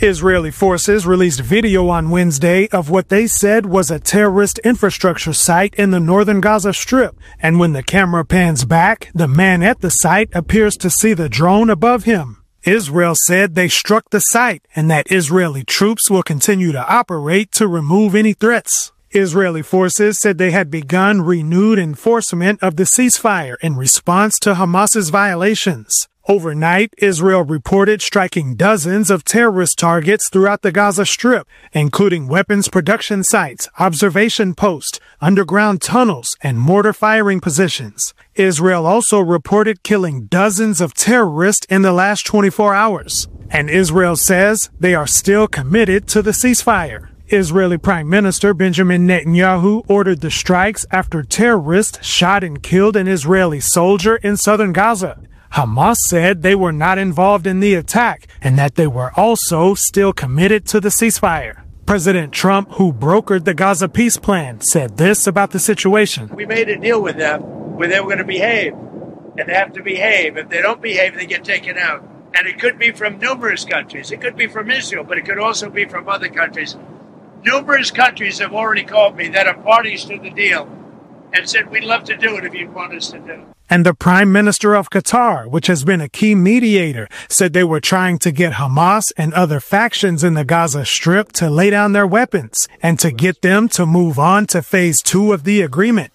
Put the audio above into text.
Israeli forces released video on Wednesday of what they said was a terrorist infrastructure site in the northern Gaza Strip, and when the camera pans back, the man at the site appears to see the drone above him. Israel said they struck the site and that Israeli troops will continue to operate to remove any threats. Israeli forces said they had begun renewed enforcement of the ceasefire in response to Hamas's violations. Overnight, Israel reported striking dozens of terrorist targets throughout the Gaza Strip, including weapons production sites, observation posts, underground tunnels, and mortar firing positions. Israel also reported killing dozens of terrorists in the last 24 hours. And Israel says they are still committed to the ceasefire. Israeli Prime Minister Benjamin Netanyahu ordered the strikes after terrorists shot and killed an Israeli soldier in southern Gaza. Hamas said they were not involved in the attack and that they were also still committed to the ceasefire. President Trump, who brokered the Gaza peace plan, said this about the situation. We made a deal with them where they were going to behave, and they have to behave. If they don't behave, they get taken out. And it could be from numerous countries. It could be from Israel, but it could also be from other countries. Numerous countries have already called me that are parties to the deal and said, we'd love to do it if you want us to do it. And the Prime Minister of Qatar, which has been a key mediator, said they were trying to get Hamas and other factions in the Gaza Strip to lay down their weapons and to get them to move on to phase 2 of the agreement.